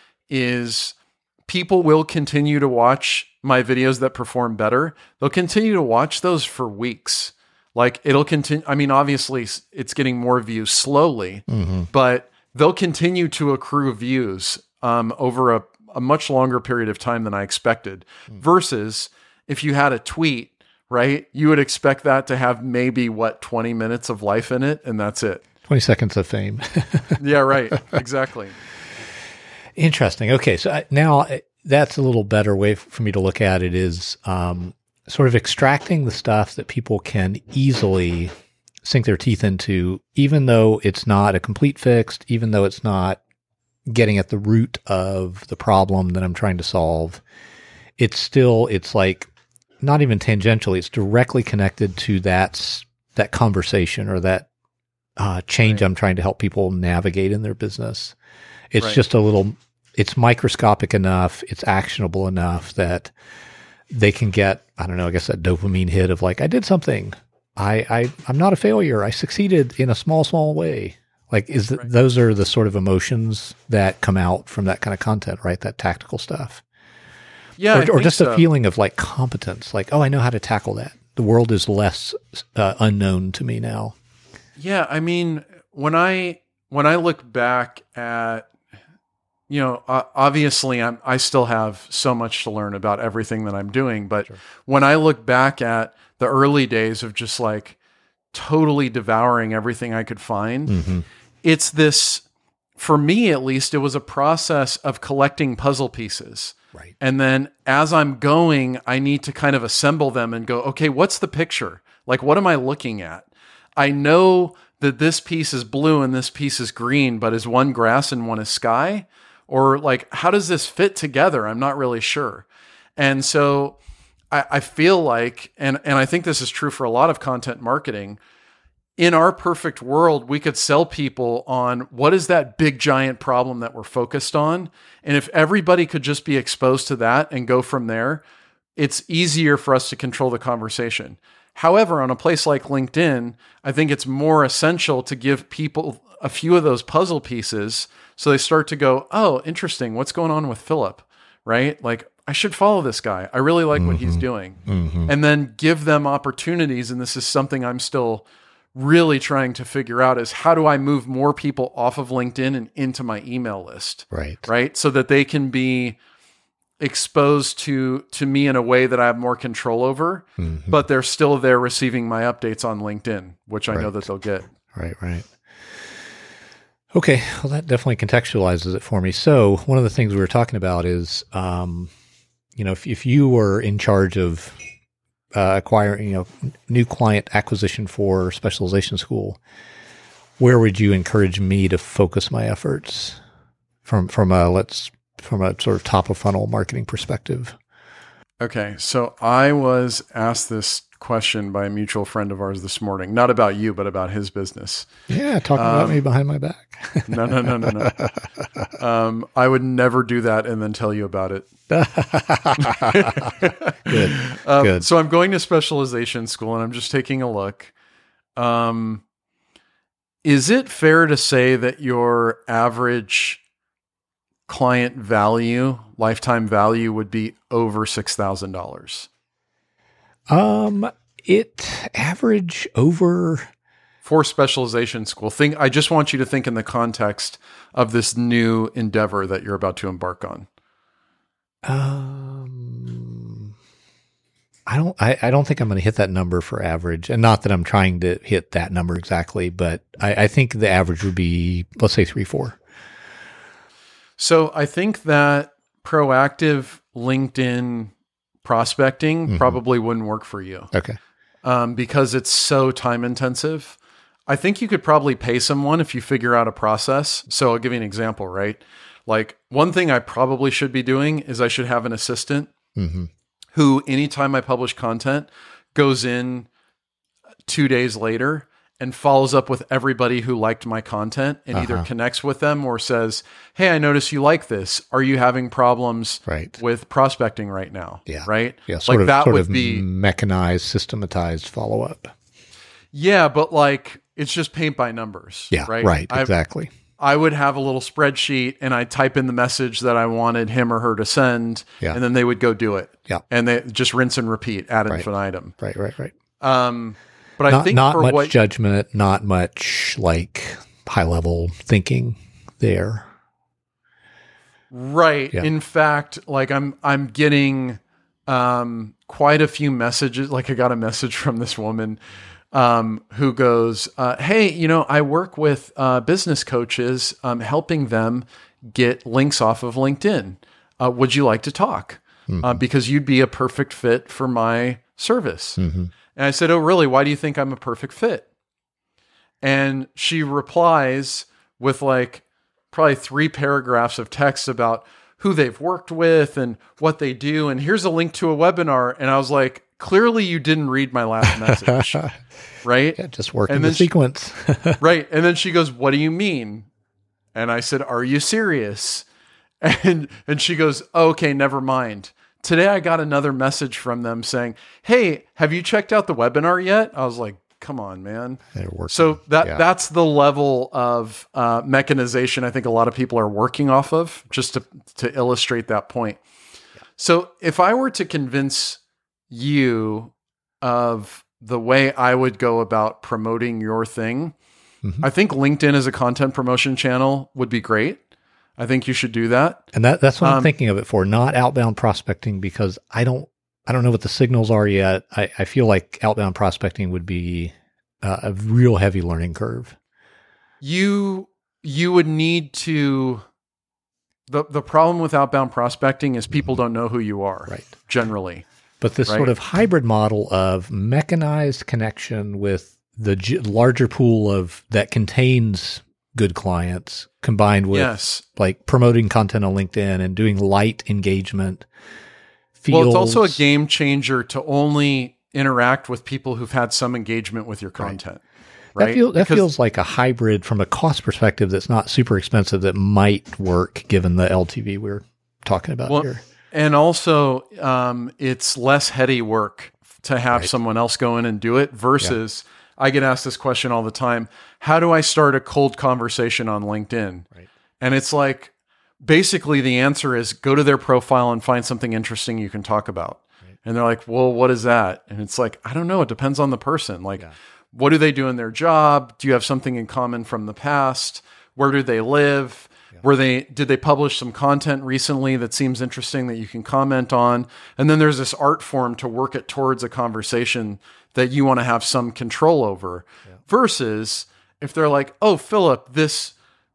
Speaker 2: is people will continue to watch my videos that perform better. They'll continue to watch those for weeks. Like it'll continue. I mean, obviously it's getting more views slowly, mm-hmm. but they'll continue to accrue views um, over a, a much longer period of time than I expected. Mm-hmm. Versus if you had a tweet, right, you would expect that to have maybe what, twenty minutes of life in it. And that's it.
Speaker 1: twenty seconds of fame.
Speaker 2: Yeah, right. Exactly.
Speaker 1: Interesting. Okay. So I, now that's a little better way for me to look at it is, um, sort of extracting the stuff that people can easily sink their teeth into, even though it's not a complete fix, even though it's not getting at the root of the problem that I'm trying to solve. It's still, it's like not even tangentially, it's directly connected to that, that conversation or that uh, change right. I'm trying to help people navigate in their business. It's right. just a little, it's microscopic enough, it's actionable enough that they can get, I don't know, I guess that dopamine hit of like, I did something. I, I, I'm not a failure. I succeeded in a small, small way. Like, is right. th- those are the sort of emotions that come out from that kind of content, right? That tactical stuff.
Speaker 2: Yeah.
Speaker 1: Or, or just
Speaker 2: so.
Speaker 1: a feeling of like competence, like, oh, I know how to tackle that. The world is less uh, unknown to me now.
Speaker 2: Yeah. I mean, when I, when I look back at, you know, uh, obviously I'm, I still have so much to learn about everything that I'm doing. But sure. when I look back at the early days of just like totally devouring everything I could find, mm-hmm. it's this, for me at least, it was a process of collecting puzzle pieces.
Speaker 1: Right.
Speaker 2: And then as I'm going, I need to kind of assemble them and go, okay, what's the picture? Like, what am I looking at? I know that this piece is blue and this piece is green, but is one grass and one is sky? Or like, how does this fit together? I'm not really sure. And so I, I feel like, and, and I think this is true for a lot of content marketing, in our perfect world, we could sell people on what is that big giant problem that we're focused on. And if everybody could just be exposed to that and go from there, it's easier for us to control the conversation. However, on a place like LinkedIn, I think it's more essential to give people a few of those puzzle pieces so they start to go, oh, interesting. What's going on with Philip, right? Like, I should follow this guy. I really like mm-hmm. what he's doing. Mm-hmm. And then give them opportunities. And this is something I'm still really trying to figure out is how do I move more people off of LinkedIn and into my email list?
Speaker 1: Right.
Speaker 2: Right. So that they can be exposed to, to me in a way that I have more control over, mm-hmm. but they're still there receiving my updates on LinkedIn, which I right. know that they'll get.
Speaker 1: Right. Right. Okay, well, that definitely contextualizes it for me. So one of the things we were talking about is, um, you know, if, if you were in charge of uh, acquiring, you know, new client acquisition for Specialization School, where would you encourage me to focus my efforts from from a let's from a sort of top of funnel marketing perspective?
Speaker 2: Okay, so I was asked this question by a mutual friend of ours this morning, not about you, but about his business.
Speaker 1: Yeah, talking um, about me behind my back.
Speaker 2: no, no, no, no, no. Um, I would never do that and then tell you about it.
Speaker 1: Good,
Speaker 2: um,
Speaker 1: good.
Speaker 2: So I'm going to Specialization School and I'm just taking a look. Um, is it fair to say that your average client value, lifetime value, would be over six thousand dollars?
Speaker 1: Um, it average over
Speaker 2: for Specialization School. Think. I just want you to think in the context of this new endeavor that you're about to embark on.
Speaker 1: Um, I don't. I, I don't think I'm going to hit that number for average, and not that I'm trying to hit that number exactly, but I, I think the average would be, let's say, three, four.
Speaker 2: So I think that proactive LinkedIn prospecting mm-hmm. probably wouldn't work for you.
Speaker 1: Okay.
Speaker 2: um, because it's so time intensive. I think you could probably pay someone if you figure out a process. So I'll give you an example, right? Like one thing I probably should be doing is I should have an assistant
Speaker 1: Mm-hmm.
Speaker 2: who, anytime I publish content, goes in two days later and follows up with everybody who liked my content and
Speaker 1: Uh-huh.
Speaker 2: either connects with them or says, hey, I notice you like this. Are you having problems
Speaker 1: Right.
Speaker 2: with prospecting right now?
Speaker 1: Yeah.
Speaker 2: Right?
Speaker 1: Yeah. Sort
Speaker 2: like
Speaker 1: of,
Speaker 2: that
Speaker 1: sort
Speaker 2: would
Speaker 1: of
Speaker 2: be,
Speaker 1: mechanized, systematized follow up.
Speaker 2: yeah, but like it's just paint by numbers.
Speaker 1: Yeah.
Speaker 2: Right.
Speaker 1: Right.
Speaker 2: I've-
Speaker 1: Exactly.
Speaker 2: I would have a little spreadsheet and I type in the message that I wanted him or her to send,
Speaker 1: Yeah.
Speaker 2: and then they would go do it.
Speaker 1: Yeah.
Speaker 2: And they just rinse and repeat ad
Speaker 1: Right.
Speaker 2: infinitum.
Speaker 1: Right. Right. Right.
Speaker 2: Um, but I
Speaker 1: Not,
Speaker 2: think
Speaker 1: not
Speaker 2: for
Speaker 1: much
Speaker 2: what,
Speaker 1: judgment, not much like high level thinking there.
Speaker 2: right.
Speaker 1: Yeah.
Speaker 2: In fact, like I'm, I'm getting, um, quite a few messages. Like I got a message from this woman, um, who goes, uh, hey, you know, I work with, uh, business coaches, um, helping them get links off of LinkedIn. Uh, would you like to talk?
Speaker 1: Mm-hmm.
Speaker 2: Uh, because you'd be a perfect fit for my service.
Speaker 1: Mm-hmm.
Speaker 2: And I said, oh, really? Why do you think I'm a perfect fit? And she replies with like probably three paragraphs of text about who they've worked with and what they do. And here's a link to a webinar. And I was like, clearly you didn't read my last message, right?
Speaker 1: Yeah, just working
Speaker 2: And
Speaker 1: the
Speaker 2: then she-
Speaker 1: sequence.
Speaker 2: Right. And then she goes, what do you mean? And I said, are you serious? And and she goes, oh, okay, never mind. Today I got another message from them saying, hey, have you checked out the webinar yet? I was like, come on, man.
Speaker 1: They're working.
Speaker 2: So that
Speaker 1: Yeah.
Speaker 2: that's the level of uh, mechanization I think a lot of people are working off of, just to, to illustrate that point. So if I were to convince you of the way I would go about promoting your thing,
Speaker 1: Mhm.
Speaker 2: I think LinkedIn as a content promotion channel would be great. I think you should do that.
Speaker 1: And that, that's what I'm
Speaker 2: Um,
Speaker 1: thinking of it for, not outbound prospecting, because I don't, I don't know what the signals are yet. I, I feel like outbound prospecting would be uh, a real heavy learning curve.
Speaker 2: You you would need to the the problem with outbound prospecting is people don't know who you are,
Speaker 1: Right.
Speaker 2: generally.
Speaker 1: But this
Speaker 2: Right.
Speaker 1: sort of hybrid model of mechanized connection with the g- larger pool of that contains good clients combined with
Speaker 2: Yes.
Speaker 1: like promoting content on LinkedIn and doing light engagement feels,
Speaker 2: Well, it's also a game changer to only interact with people who've had some engagement with your content. Right?
Speaker 1: That, feel, that
Speaker 2: Because-
Speaker 1: feels like a hybrid from a cost perspective that's not super expensive that might work given the L T V we're talking about
Speaker 2: Well,
Speaker 1: here.
Speaker 2: And also, um, it's less heady work to have
Speaker 1: Right.
Speaker 2: someone else go in and do it versus I get asked this question all the time. How do I start a cold conversation on LinkedIn?
Speaker 1: Right.
Speaker 2: And it's like, basically the answer is go to their profile and find something interesting you can talk about.
Speaker 1: Right.
Speaker 2: And they're like, well, what is that? And it's like, I don't know. It depends on the person. Like,
Speaker 1: Yeah.
Speaker 2: what do they do in their job? Do you have something in common from the past? Where do they live? Were they, did they publish some content recently that seems interesting that you can comment on? And then there's this art form to work it towards a conversation that you want to have some control over. Versus if they're like, oh, Philip, this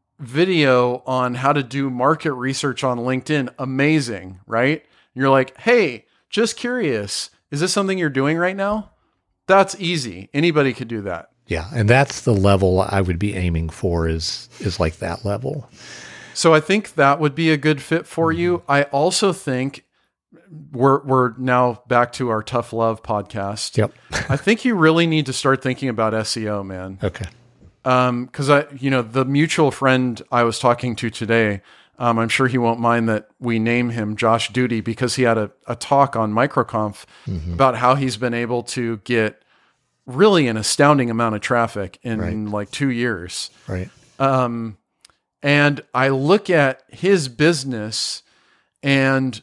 Speaker 2: video on how to do market research on LinkedIn, amazing, right? And you're like, hey, just curious, is this something you're doing right now? That's easy. Anybody could do that.
Speaker 1: Yeah, and that's the level I would be aiming for is is like that level.
Speaker 2: So I think that would be a good fit for you. I also think we're we're now back to our Tough Love podcast.
Speaker 1: Yep.
Speaker 2: I think you really need to start thinking about S E O, man.
Speaker 1: Okay.
Speaker 2: Um, cause I, you know, the mutual friend I was talking to today, um, I'm sure he won't mind that we name him Josh Duty because he had a, a talk on MicroConf
Speaker 1: Mm-hmm.
Speaker 2: about how he's been able to get really an astounding amount of traffic in
Speaker 1: Right.
Speaker 2: like two years.
Speaker 1: Right.
Speaker 2: Um, and I look at his business and,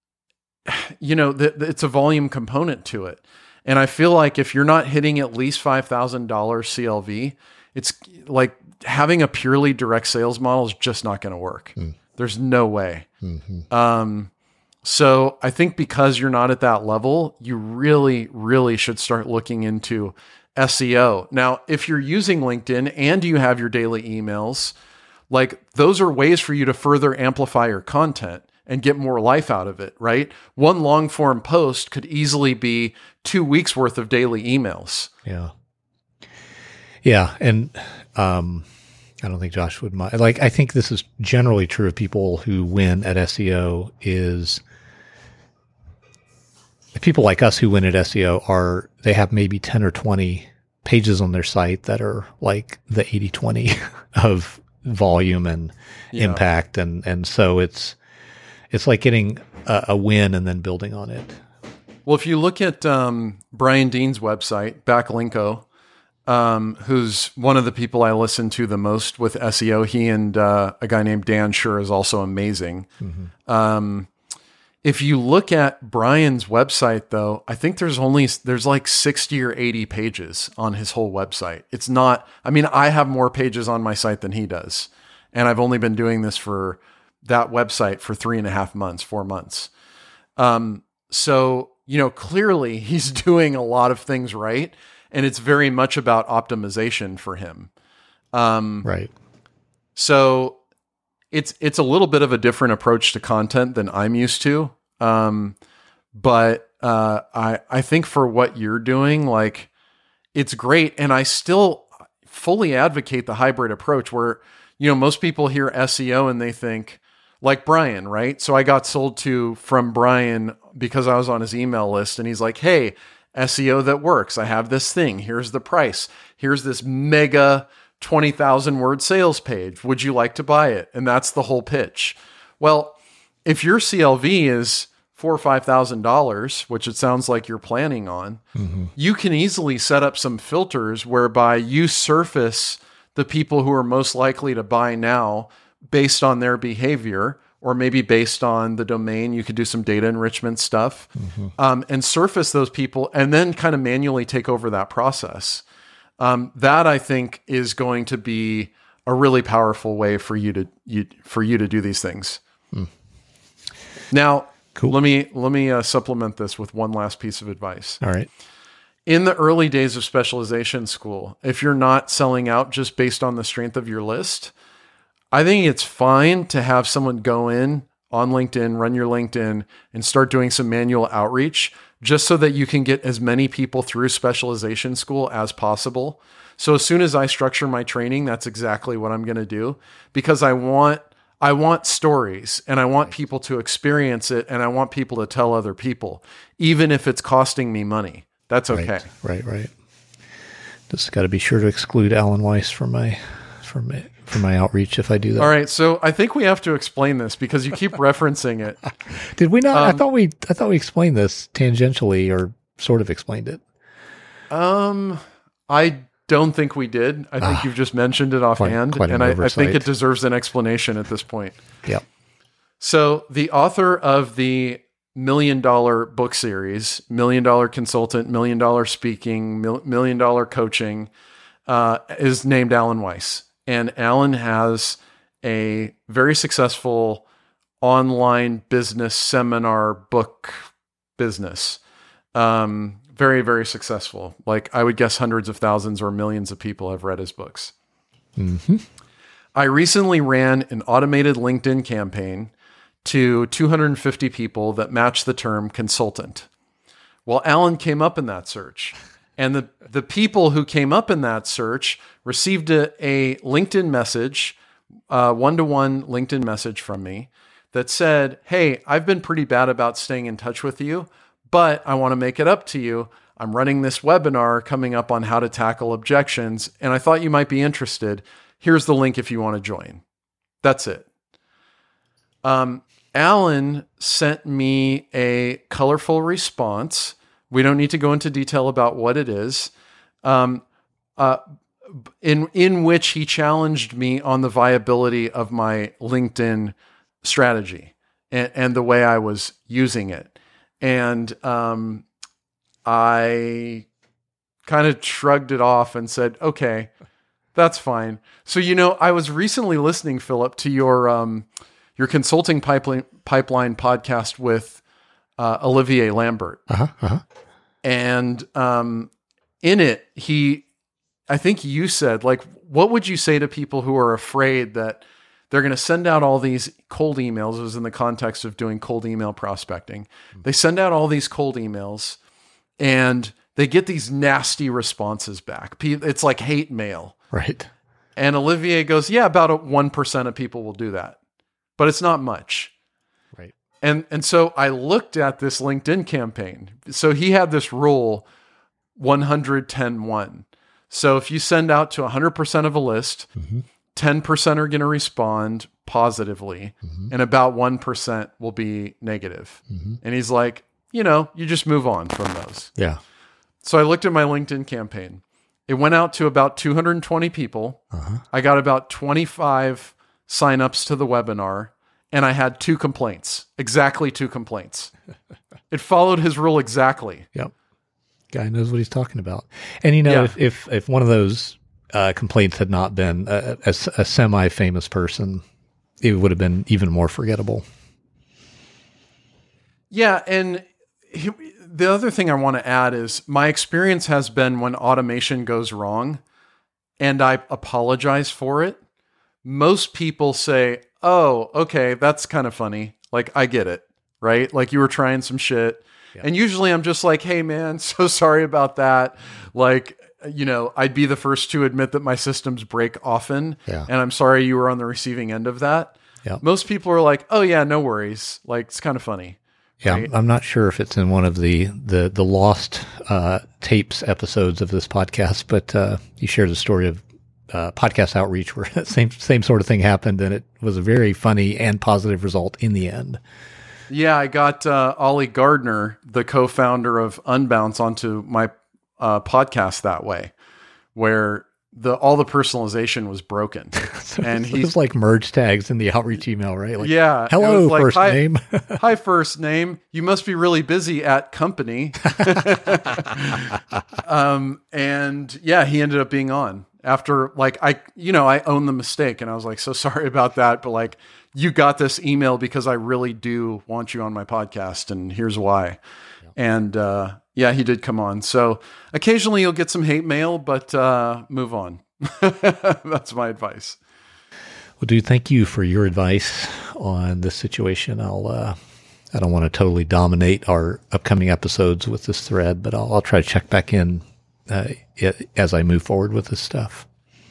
Speaker 2: you know, th- th- it's a volume component to it. And I feel like if you're not hitting at least five thousand dollars C L V, it's like having a purely direct sales model is just not going to work.
Speaker 1: Mm.
Speaker 2: There's no way.
Speaker 1: Mm-hmm.
Speaker 2: Um, so I think because you're not at that level, you really, really should start looking into S E O. Now, if you're using LinkedIn and you have your daily emails, like those are ways for you to further amplify your content and get more life out of it, right? One long form post could easily be two weeks worth of daily emails.
Speaker 1: Yeah. Yeah. And, um, I don't think Josh would mind. Like, I think this is generally true of people who win at S E O is people like us who win at S E O are, they have maybe ten or twenty pages on their site that are like the eighty twenty of volume and yeah. impact. And, and so it's, it's like getting a, a win and then building on it.
Speaker 2: Well, if you look at um, Brian Dean's website, Backlinko, um, who's one of the people I listen to the most with S E O, he and uh, a guy named Dan Schur is also amazing. Mm-hmm. Um, if you look at Brian's website, though, I think there's only, there's like sixty or eighty pages on his whole website. It's not, I mean, I have more pages on my site than he does. And I've only been doing this for that website for three and a half months, four months. Um, so, you know, clearly he's doing a lot of things right. And it's very much about optimization for him. Um,
Speaker 1: right.
Speaker 2: So it's, it's a little bit of a different approach to content than I'm used to. Um, but, uh, I, I think for what you're doing, like it's great. And I still fully advocate the hybrid approach where, you know, most people hear S E O and they think like Brian, right? So I got sold to from Brian because I was on his email list and he's like, hey, S E O that works. I have this thing. Here's the price. Here's this mega twenty thousand word sales page. Would you like to buy it? And that's the whole pitch. Well, if your C L V is four or five thousand dollars, which it sounds like you're planning on, mm-hmm. you can easily set up some filters whereby you surface the people who are most likely to buy now based on their behavior, or maybe based on the domain. You could do some data enrichment stuff, mm-hmm. um, and surface those people, and then kind of manually take over that process. Um, that I think is going to be a really powerful way for you to you, for you to do these things. Mm. Now, cool. let me let me uh, supplement this with one last piece of advice.
Speaker 1: All right.
Speaker 2: In the early days of specialization school, if you're not selling out just based on the strength of your list, I think it's fine to have someone go in on LinkedIn, run your LinkedIn, and start doing some manual outreach just so that you can get as many people through specialization school as possible. So as soon as I structure my training, that's exactly what I'm going to do, because I want I want stories and I want people to experience it and I want people to tell other people, even if it's costing me money. That's okay.
Speaker 1: Right, right, right. Just got to be sure to exclude Alan Weiss from my from my, from my outreach if I do that.
Speaker 2: All right, so I think we have to explain this because you keep referencing it.
Speaker 1: Did we not?
Speaker 2: Um,
Speaker 1: I thought we I thought we explained this tangentially or sort of explained it.
Speaker 2: Um, I don't think we did. I think ah, you've just mentioned it offhand,
Speaker 1: quite, quite
Speaker 2: and I, I think it deserves an explanation at this point.
Speaker 1: Yep.
Speaker 2: So the author of the Million Dollar book series, Million Dollar Consultant, Million Dollar Speaking, mil- Million Dollar Coaching, uh, is named Alan Weiss. And Alan has a very successful online business seminar book business. Um, very, very successful. Like I would guess hundreds of thousands or millions of people have read his books.
Speaker 1: Mm-hmm.
Speaker 2: I recently ran an automated LinkedIn campaign to two hundred fifty people that match the term consultant. Well, Alan came up in that search. And the, the people who came up in that search received a, a LinkedIn message, a one-to-one LinkedIn message from me that said, hey, I've been pretty bad about staying in touch with you, but I want to make it up to you. I'm running this webinar coming up on how to tackle objections, and I thought you might be interested. Here's the link if you want to join. That's it. Um, Alan sent me a colorful response. We don't need to go into detail about what it is, um, uh, in in which he challenged me on the viability of my LinkedIn strategy and, and the way I was using it. And um, I kind of shrugged it off and said, okay, that's fine. So, you know, I was recently listening, Philip, to your um, your consulting pipeline, pipeline podcast with uh, Olivier Lambert.
Speaker 1: Uh-huh, uh-huh.
Speaker 2: And um, in it, he, I think you said, like, what would you say to people who are afraid that They're going to send out all these cold emails. It was in the context of doing cold email prospecting. They send out all these cold emails and they get these nasty responses back. It's like hate mail.
Speaker 1: Right.
Speaker 2: And Olivier goes, yeah, about a one percent of people will do that, but it's not much.
Speaker 1: Right.
Speaker 2: And, and so I looked at this LinkedIn campaign. So he had this rule one hundred ten one. So if you send out to one hundred percent of a list, mm-hmm. ten percent are going to respond positively mm-hmm. and about one percent will be negative. Mm-hmm. And he's like, you know, you just move on from those.
Speaker 1: Yeah.
Speaker 2: So I looked at my LinkedIn campaign. It went out to about two hundred twenty people. Uh-huh. I got about twenty-five signups to the webinar and I had two complaints, exactly two complaints. It followed his rule exactly.
Speaker 1: Yep. Guy knows what he's talking about. And you know, yeah. if, if, if one of those uh, complaints had not been a, a, a semi-famous person, it would have been even more forgettable.
Speaker 2: Yeah. And he, the other thing I want to add is my experience has been when automation goes wrong and I apologize for it. Most people say, oh, okay, that's kind of funny. Like, I get it, right? Like you were trying some shit. Yeah. And usually I'm just like, hey man, so sorry about that. Like, you know, I'd be the first to admit that my systems break often.
Speaker 1: Yeah.
Speaker 2: And I'm sorry you were on the receiving end of that.
Speaker 1: Yeah.
Speaker 2: Most people are like, oh yeah, no worries. Like, it's kind of funny.
Speaker 1: Yeah,
Speaker 2: right?
Speaker 1: I'm not sure if it's in one of the the the lost uh, tapes episodes of this podcast, but uh, you shared the story of uh, podcast outreach where that same same sort of thing happened, and it was a very funny and positive result in the end.
Speaker 2: Yeah, I got uh, Ollie Gardner, the co-founder of Unbounce, onto my uh, podcast that way, where the all the personalization was broken,
Speaker 1: so
Speaker 2: and
Speaker 1: he was like merge tags in the outreach email, right? Like,
Speaker 2: yeah,
Speaker 1: hello,
Speaker 2: like,
Speaker 1: first
Speaker 2: hi,
Speaker 1: name.
Speaker 2: Hi, first name. You must be really busy at company. um, and yeah, he ended up being on after like I, you know, I own the mistake, and I was like, so sorry about that, but like, you got this email because I really do want you on my podcast, and here's why. Yeah. And uh, yeah, he did come on. So occasionally you'll get some hate mail, but uh, move on. That's my advice.
Speaker 1: Well, dude, thank you for your advice on this situation. I'll, uh, I don't want to totally dominate our upcoming episodes with this thread, but I'll, I'll try to check back in uh, as I move forward with this stuff.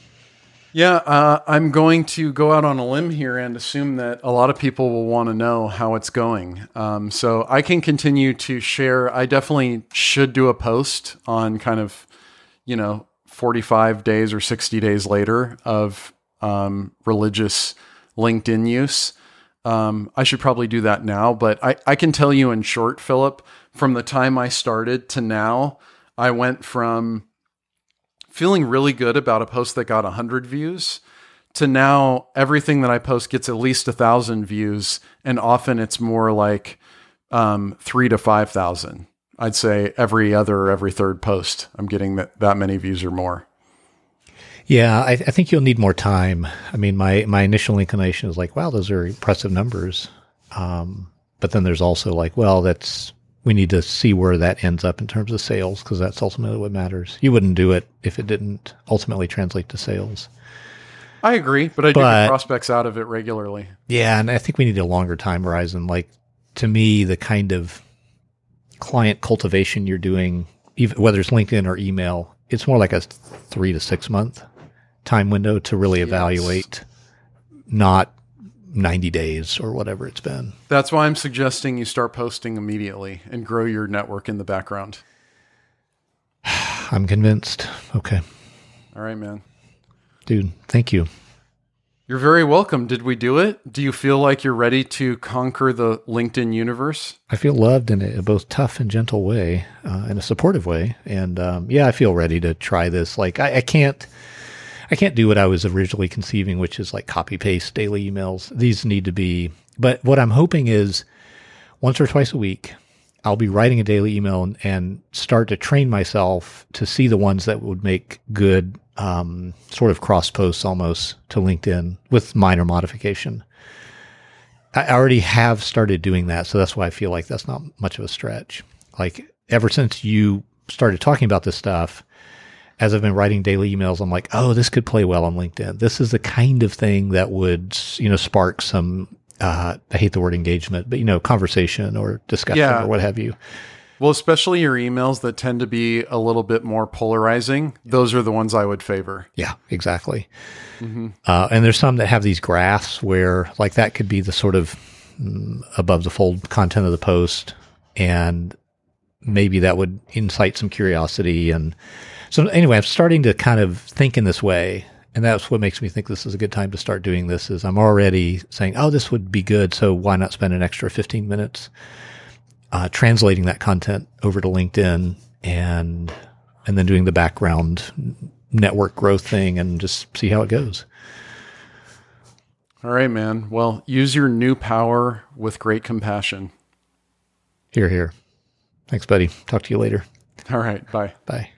Speaker 2: Yeah, uh, I'm going to go out on a limb here and assume that a lot of people will want to know how it's going. Um, so I can continue to share. I definitely should do a post on kind of, you know, forty-five days or sixty days later of um, religious LinkedIn use. Um, I should probably do that now, but I, I can tell you in short, Philip, from the time I started to now, I went from feeling really good about a post that got one hundred views to now everything that I post gets at least one thousand views, and often it's more like um, three to five thousand. I'd say every other or every third post, I'm getting that, that many views or more.
Speaker 1: Yeah, I, I think you'll need more time. I mean, my, my initial inclination is like, wow, those are impressive numbers. Um, but then there's also like, well, that's, we need to see where that ends up in terms of sales, because that's ultimately what matters. You wouldn't do it if it didn't ultimately translate to sales.
Speaker 2: I agree, but I do but, get prospects out of it regularly.
Speaker 1: Yeah, and I think we need a longer time horizon. Like, to me, the kind of client cultivation you're doing, even whether it's LinkedIn or email, it's more like a three to six month time window to really yes. evaluate, not ninety days or whatever it's been.
Speaker 2: That's why I'm suggesting you start posting immediately and grow your network in the background.
Speaker 1: I'm convinced. Okay.
Speaker 2: All right, man.
Speaker 1: Dude, thank you.
Speaker 2: You're very welcome. Did we do it? Do you feel like you're ready to conquer the LinkedIn universe?
Speaker 1: I feel loved in a both tough and gentle way, uh, in a supportive way. And um, yeah, I feel ready to try this. Like I, I can't, I can't do what I was originally conceiving, which is like copy paste daily emails. These need to be, but what I'm hoping is once or twice a week, I'll be writing a daily email and, and start to train myself to see the ones that would make good um, sort of cross posts almost to LinkedIn with minor modification. I already have started doing that. So that's why I feel like that's not much of a stretch. Like ever since you started talking about this stuff, as I've been writing daily emails, I'm like, oh, this could play well on LinkedIn. This is the kind of thing that would, you know, spark some, uh, I hate the word engagement, but, you know, conversation or discussion
Speaker 2: Yeah.
Speaker 1: or what have you.
Speaker 2: Well, especially your emails that tend to be a little bit more polarizing. Those are the ones I would favor.
Speaker 1: Yeah, exactly.
Speaker 2: Mm-hmm.
Speaker 1: Uh, and there's some that have these graphs where like that could be the sort of mm, above the fold content of the post. And maybe that would incite some curiosity. And so anyway, I'm starting to kind of think in this way. And that's what makes me think this is a good time to start doing this is I'm already saying, oh, this would be good. So why not spend an extra fifteen minutes uh, translating that content over to LinkedIn and, and then doing the background network growth thing and just see how it goes.
Speaker 2: All right, man. Well, use your new power with great compassion.
Speaker 1: Here, here. Thanks, buddy. Talk to you later.
Speaker 2: All right. Bye.
Speaker 1: Bye.